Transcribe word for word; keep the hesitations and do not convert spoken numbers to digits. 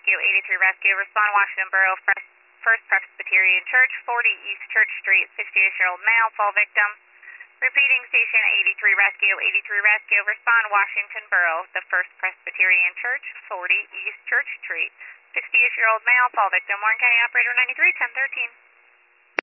Rescue, eighty-three Rescue, respond Washington Borough, First, First Presbyterian Church, forty East Church Street, sixty-eight-year-old male, fall victim. Repeating station eighty-three Rescue, eighty-three Rescue, respond Washington Borough, the First Presbyterian Church, forty East Church Street, sixty-eight-year-old male, fall victim, Warren County Operator ninety-three, ten thirteen.